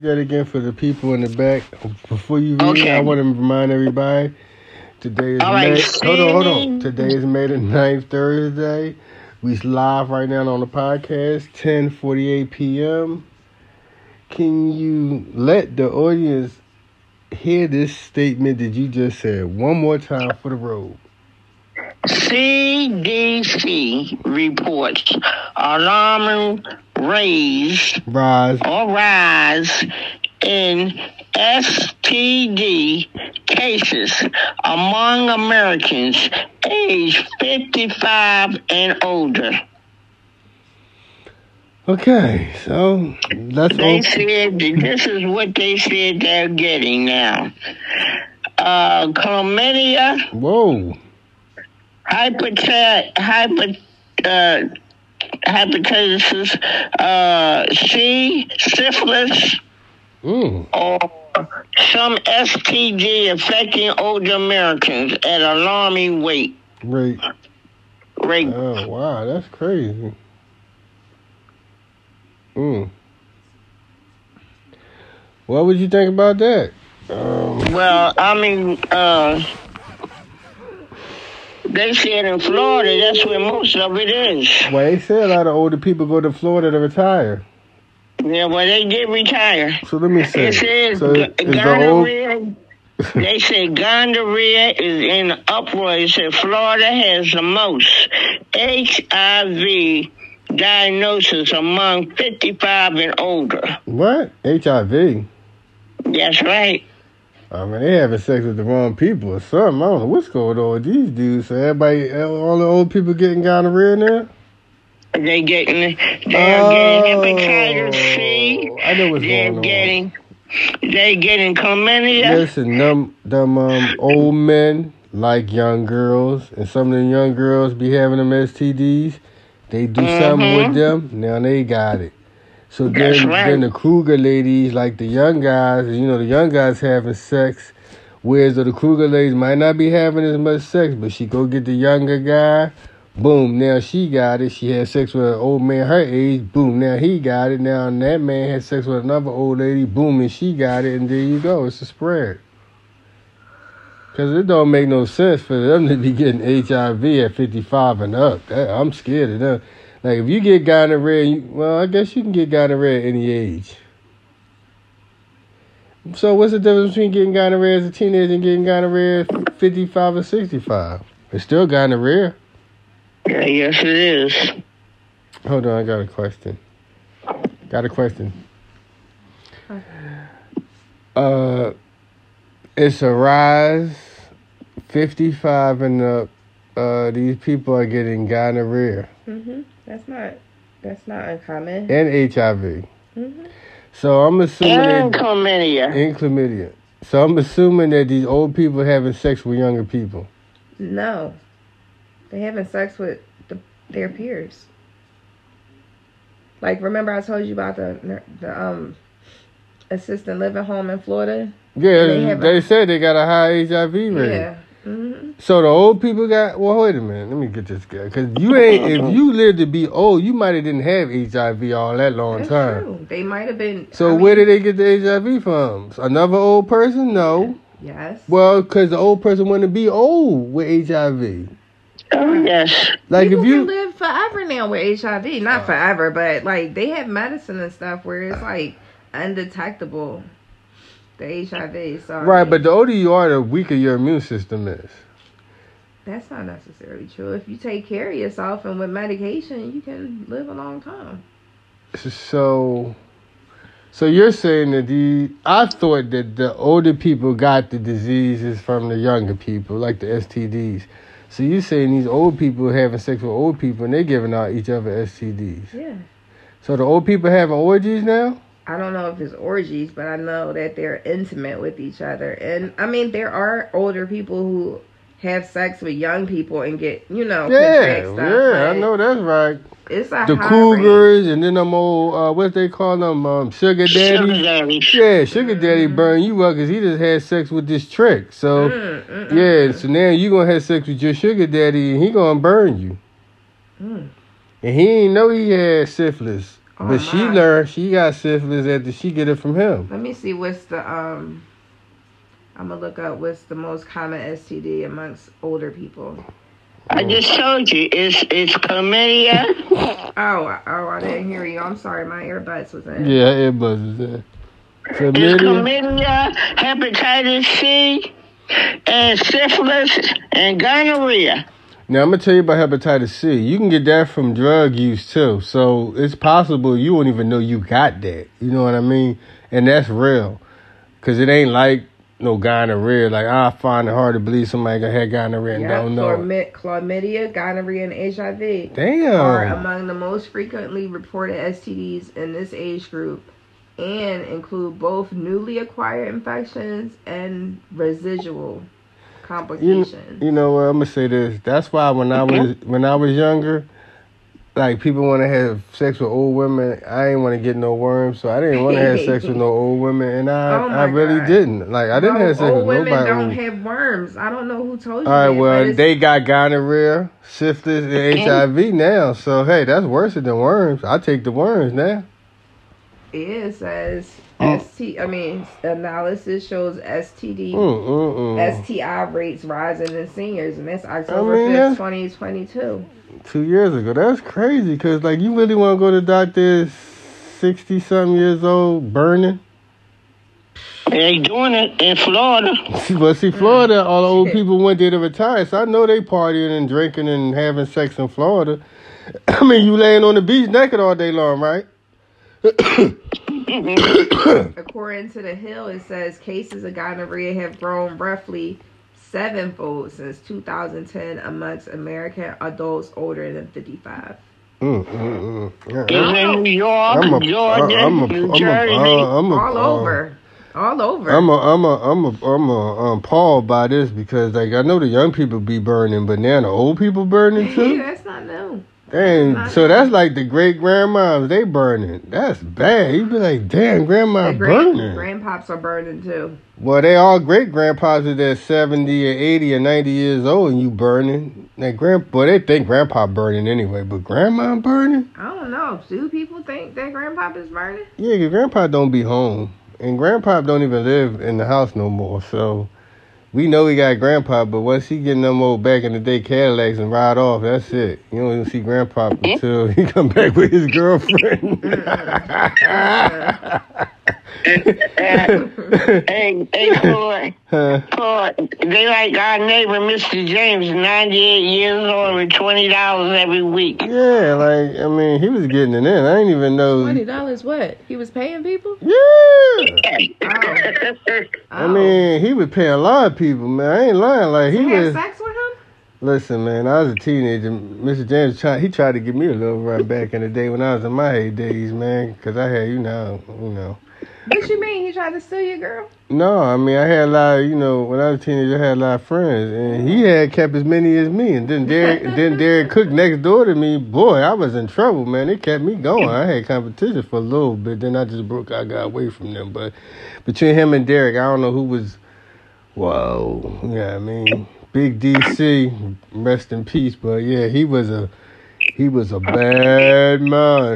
That again for the people in the back. Before you read it, I want to remind everybody today is May. Hold on. Today is May the 9th, Thursday. We live right now on the podcast, 10:48 p.m. Can you let the audience hear this statement that you just said one more time for the road? CDC reports alarming rise in STD cases among Americans aged 55 and older. Okay, so they said this is what they said they're getting now. Chlamydia. Whoa. Hepatitis C, syphilis, or some STD affecting older Americans at alarming rate. Oh, wow, that's crazy. What would you think about that? Well, I mean, they said in Florida, that's where most of it is. Well, they say a lot of older people go to Florida to retire. Yeah, well, they did retire. So let me say. It says gonorrhea. They say gonorrhea is in uproar. It said Florida has the most HIV diagnosis among 55 and older. What? HIV? That's right. I mean, they having sex with the wrong people or something. I don't know what's going on with these dudes. So all the old people getting gonorrhea now? They're getting hepatitis C. I know what's going on. They're getting chlamydia. Listen, them old men like young girls, and some of the young girls be having them STDs. They do something with them, now they got it. So then the Kruger ladies, like the young guys, the young guys having sex, whereas the Kruger ladies might not be having as much sex, but she go get the younger guy, boom, now she got it. She had sex with an old man her age, boom, now he got it. Now that man had sex with another old lady, boom, and she got it, and there you go. It's a spread. Because it don't make no sense for them to be getting HIV at 55 and up. I'm scared of them. Like, if you get gonorrhea, I guess you can get gonorrhea at any age. So what's the difference between getting gonorrhea as a teenager and getting gonorrhea at 55 or 65? It's still gonorrhea. Yeah, yes, it is. Hold on, I got a question. It's a rise, 55 and up. These people are getting gonorrhea. That's not uncommon. And HIV. So I'm assuming and chlamydia. So I'm assuming that these old people having sex with younger people. No, they having sex with their peers. Like, remember I told you about the assisted living home in Florida? Yeah, they said they got a high HIV rate. Yeah. So the old people got. Well, wait a minute. Let me get this guy. Because if you live to be old, you might have didn't have HIV all that long time. True. They might have been. So where did they get the HIV from? Another old person? No. Yes. Well, because the old person wanted to be old with HIV. Oh, yes. Like people if you can live forever now with HIV. Not forever, but like they have medicine and stuff where it's like undetectable. The HIV, sorry. Right, but the older you are, the weaker your immune system is. That's not necessarily true. If you take care of yourself and with medication, you can live a long time. So you're saying that I thought that the older people got the diseases from the younger people, like the STDs. So you're saying these old people having sex with old people and they're giving out each other STDs. Yeah. So the old people having orgies now? I don't know if it's orgies, but I know that they're intimate with each other. And, I mean, there are older people who have sex with young people and get, contract stuff. Yeah, I know that's right. It's a the high cougars rate. And then them old, what they call them, sugar daddies. Sugar daddies. Yeah, sugar daddy burn you up because he just had sex with this trick. So, so now you going to have sex with your sugar daddy and he going to burn you. And he ain't know he had syphilis. But she learned she got syphilis after she get it from him. Let me see what's the I'm gonna look up what's the most common STD amongst older people. I just told you it's chlamydia. Oh, I didn't hear you. I'm sorry, my earbuds was in. Yeah, earbuds was in. It's chlamydia, hepatitis C, and syphilis and gonorrhea. Now, I'm going to tell you about hepatitis C. You can get that from drug use, too. So, it's possible you won't even know you got that. You know what I mean? And that's real. Because it ain't like no gonorrhea. Like, I find it hard to believe somebody had gonorrhea and don't know. Chlamydia, gonorrhea, and HIV are among the most frequently reported STDs in this age group and include both newly acquired infections and residual complications. You know what? I'm gonna say this. That's why when I was younger, like people want to have sex with old women. I didn't want to get no worms, so I didn't want to have sex with no old women, and I really didn't. Like I didn't have sex with nobody. Old women don't have worms. I don't know who told you. All right, well they got gonorrhea, syphilis, and HIV now. So hey, that's worse than worms. I take the worms now. It says analysis shows STI rates rising in seniors, and that's October 5th, 2022. 2 years ago. That's crazy, because, like, you really want to go to doctor 60-something years old burning? They doing it in Florida. But see, Florida, all the old people went there to retire, so I know they partying and drinking and having sex in Florida. I mean, you laying on the beach naked all day long, right? According to The Hill, it says cases of gonorrhea have grown roughly 7-fold since 2010 amongst American adults older than 55. It's in New York, Georgia, New Jersey, all over. I'm appalled by this because, like, I know the young people be burning, but now the old people burning too. Yeah, that's not new. Dang, so that's like the great grandmas, they burning. That's bad. You be like, damn, grandma burning. Grandpops are burning too. Well, they all great grandpas are there 70 or 80 or 90 years old and you burning. Like they think grandpa burning anyway, but grandma burning? I don't know. Do people think that grandpa is burning? Yeah, because grandpa don't be home. And grandpa don't even live in the house no more, so we know we got grandpa, but once he get them old back in the day Cadillacs and ride off, that's it. You don't even see grandpa until he come back with his girlfriend. Hey, Floyd, they like our neighbor, Mr. James, 98 years old with $20 every week. Yeah, like, I mean, he was getting it in. I didn't even know. $20 what? He was paying people? Yeah. I mean, he was paying a lot of people, man. I ain't lying. Like, he was. Sex with him? Listen, man, I was a teenager. Mr. James tried to give me a little run back in the day when I was in my heydays, man, because I had, you know. What you mean? He tried to steal your girl? No, I mean, I had a lot of, when I was a teenager, I had a lot of friends. And he had kept as many as me. And then Derek Cook next door to me, boy, I was in trouble, man. They kept me going. I had competition for a little bit. Then I got away from them. But between him and Derek, I don't know who was, whoa. Yeah, I mean, Big DC, rest in peace. But yeah, he was a bad man.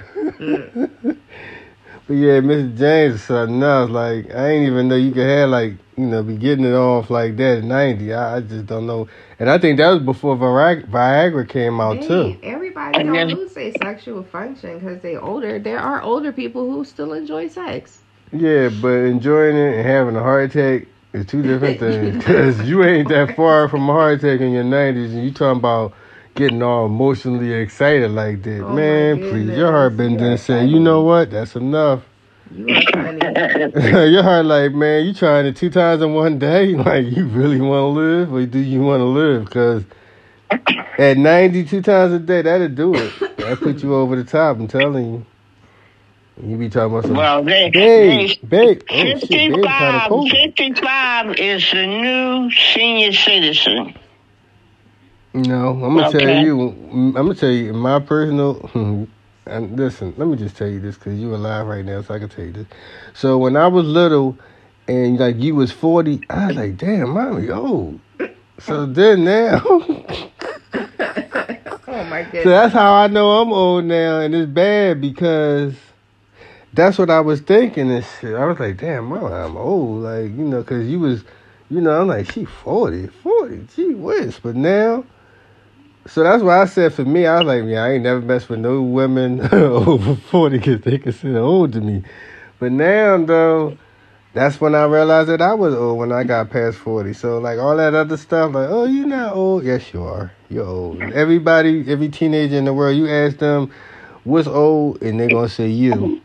But yeah, Mr. James is something else. Like, I ain't even know you could have, like, be getting it off like that in 90. I just don't know. And I think that was before Viagra came out, too. Everybody don't lose their sexual function because they're older. There are older people who still enjoy sex. Yeah, but enjoying it and having a heart attack is two different things. Because you ain't that far from a heart attack in your 90s, and you talking about getting all emotionally excited like that. Oh, man, please. Your heart been there saying, you know what? That's enough. You are funny. Your heart like, man, you trying it 2 times in one day? Like, you really want to live? Or do you want to live? Because at 92 times a day, that'll do it. That'll put you over the top, I'm telling you. You be talking about some... Well, babe. 55 is the new senior citizen. No, I'm gonna tell you my personal. And listen, let me just tell you this because you're alive right now, so I can tell you this. So when I was little, and like you was 40, I was like, damn, mommy old. So then now, Oh my goodness. So that's how I know I'm old now, and it's bad because that's what I was thinking and shit. I was like, damn, I'm old. Like, because you was, I'm like, she 40, gee whiz. But now, so that's why I said for me, I was like, I ain't never messed with no women over 40 because they consider old to me. But now, though, that's when I realized that I was old when I got past 40. So, like, all that other stuff, like, oh, you're not old. Yes, you are. You're old. Everybody, every teenager in the world, you ask them what's old, and they're going to say you.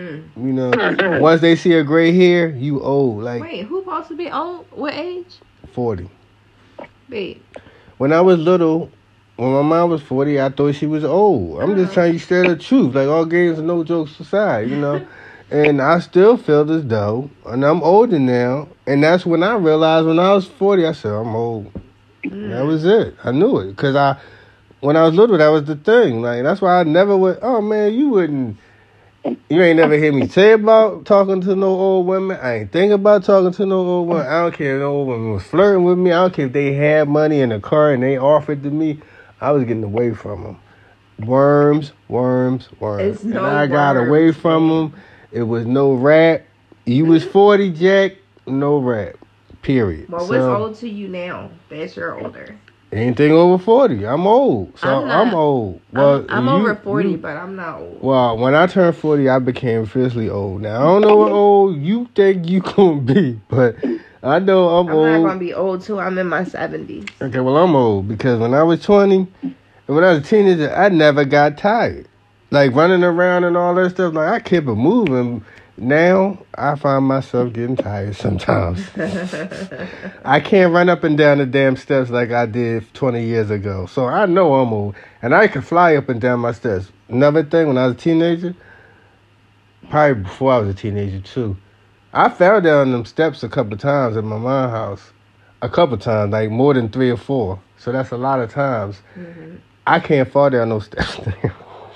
Once they see a gray hair, you old. Like, wait, who supposed to be old? What age? 40. Wait. When I was little, when my mom was 40, I thought she was old. I'm just telling you straight the truth. Like, all games and no jokes aside, And I still feel as though, and I'm older now, and that's when I realized when I was 40, I said, I'm old. That was it. I knew it. Because when I was little, that was the thing. Like, that's why I never would, oh, man, you ain't never hear me say about talking to no old women. I ain't think about talking to no old women. I don't care if no old women was flirting with me. I don't care if they had money in a car and they offered to me. I was getting away from them. Worms. It's and I got away from them. It was no rap. You was 40, Jack. No rap. Period. Well, what's old to you now that you're older? Anything over 40. I'm old. So I'm old. Well, I'm over 40, but I'm not old. Well, when I turned 40, I became officially old. Now, I don't know what old you think you going to be, but I know I'm old. I'm not going to be old till I'm in my 70s. Okay, well, I'm old because when I was 20, and when I was a teenager, I never got tired. Like, running around and all that stuff, like, I kept it moving. Now, I find myself getting tired sometimes. I can't run up and down the damn steps like I did 20 years ago. So, I know I'm old. And I can fly up and down my steps. Another thing, when I was a teenager, probably before I was a teenager, too, I fell down them steps a couple of times at my mom's house. A couple of times, like more than 3 or 4. So, that's a lot of times. Mm-hmm. I can't fall down those steps now.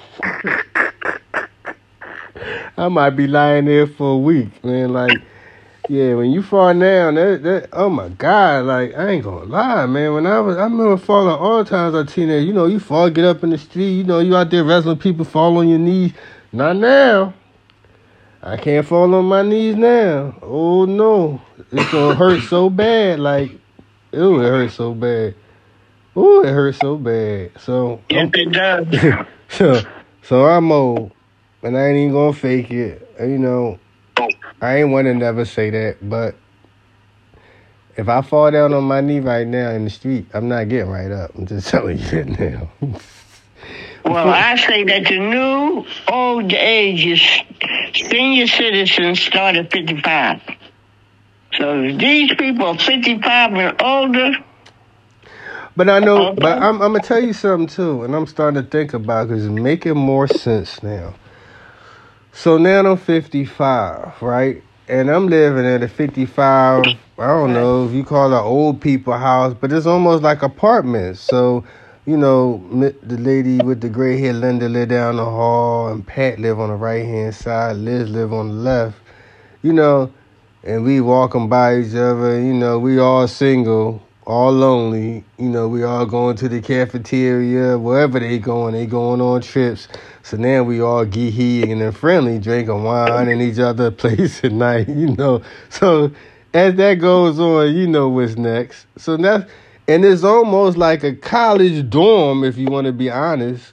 I might be lying there for a week, man. Like, yeah, when you fall down, that oh my God, like, I ain't gonna lie, man. When I remember falling all the times as a teenager. You fall, get up in the street. You out there wrestling people, fall on your knees. Not now. I can't fall on my knees now. Oh no, it's gonna hurt so bad. Like, ew, it hurts so bad. Ooh, it hurts so bad. So yes, it does. So I'm old. And I ain't even gonna fake it. I ain't want to never say that, but if I fall down on my knee right now in the street, I'm not getting right up. I'm just telling you that now. Well, I say that the new old age is senior citizens start at 55. So if these people are 55 and older. But I know, okay. But I'm gonna tell you something too, and I'm starting to think about it because it's making more sense now. So now I'm 55, right? And I'm living at a 55, I don't know if you call it an old people house, but it's almost like apartments. So, the lady with the gray hair, Linda, live down the hall, and Pat live on the right-hand side, Liz live on the left, and we walking by each other, we all single, all lonely, we all going to the cafeteria, wherever they going on trips. So now we all geeky and friendly, drinking wine in each other's place at night, So as that goes on, what's next. So and it's almost like a college dorm, if you want to be honest.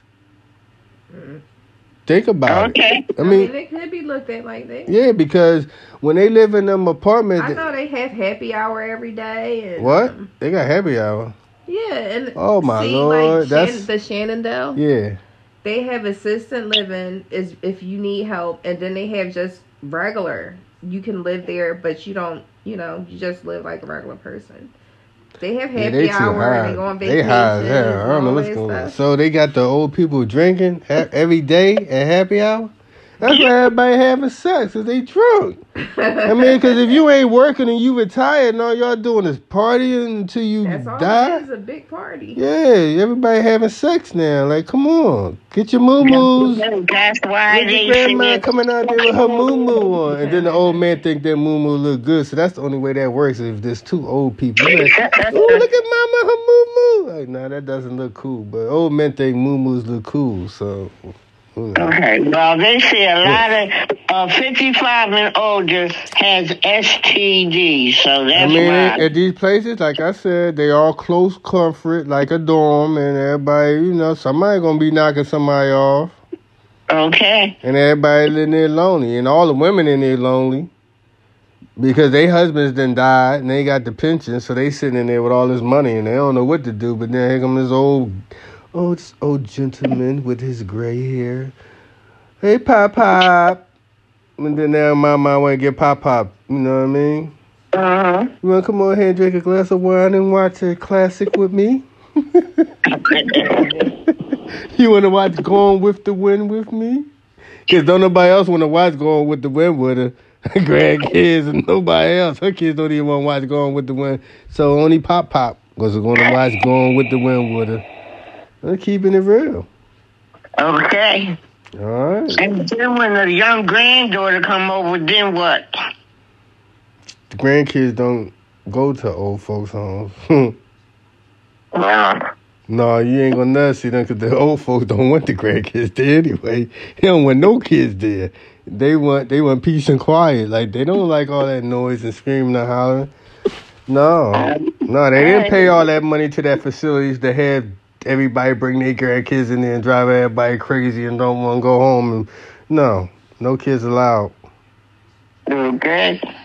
Think about it. I mean, they could be looked at like that. Yeah, because when they live in them apartments, I know they have happy hour every day. And, what? They got happy hour. Yeah, and oh my Lord, that's the Shenandoah. Yeah, they have assistant living is if you need help, and then they have just regular. You can live there, but you don't. You just live like a regular person. They have happy hour and they go on vacation. They high as hell. I don't know what's going on. So they got the old people drinking every day at happy hour? That's why everybody having sex, because they drunk. I mean, because if you ain't working and you retired and all y'all doing is partying until you die. That's all it is, a big party. Yeah, everybody having sex now. Like, come on. Get your moo-moos. That's why they your grandma coming out there with her moo-moo on. And then the old man think that moo-moo look good. So that's the only way that works if there's two old people. Like, oh, look at mama, her moo-moo. like, nah, that doesn't look cool. But old men think moo-moos look cool, so. Okay, well, they say a lot of 55 and older has STDs, so that's why. At these places, like I said, they all close comfort, like a dorm, and everybody, somebody gonna be knocking somebody off. Okay. And everybody in there lonely, and all the women in there lonely because their husbands done died, and they got the pension, so they sitting in there with all this money, and they don't know what to do. But then here comes this old gentleman with his gray hair. Hey, Pop. And then now my mind want to get Pop. You know what I mean? Uh-huh. You want to come over here and drink a glass of wine and watch a classic with me? You want to watch Gone with the Wind with me? Because don't nobody else want to watch Gone with the Wind with her. Grandkids and nobody else. Her kids don't even want to watch Gone with the Wind. So only Pop was going to watch Gone with the Wind with her. They're keeping it real. Okay. All right. And then when the young granddaughter come over, then what? The grandkids don't go to old folks' homes. Well. No, you ain't gonna never see them because the old folks don't want the grandkids there anyway. They don't want no kids there. They want peace and quiet. Like, they don't like all that noise and screaming and hollering. No, they didn't pay all that money to that facilities to have everybody bring their grandkids in there and drive everybody crazy and don't want to go home. And no kids allowed. Okay.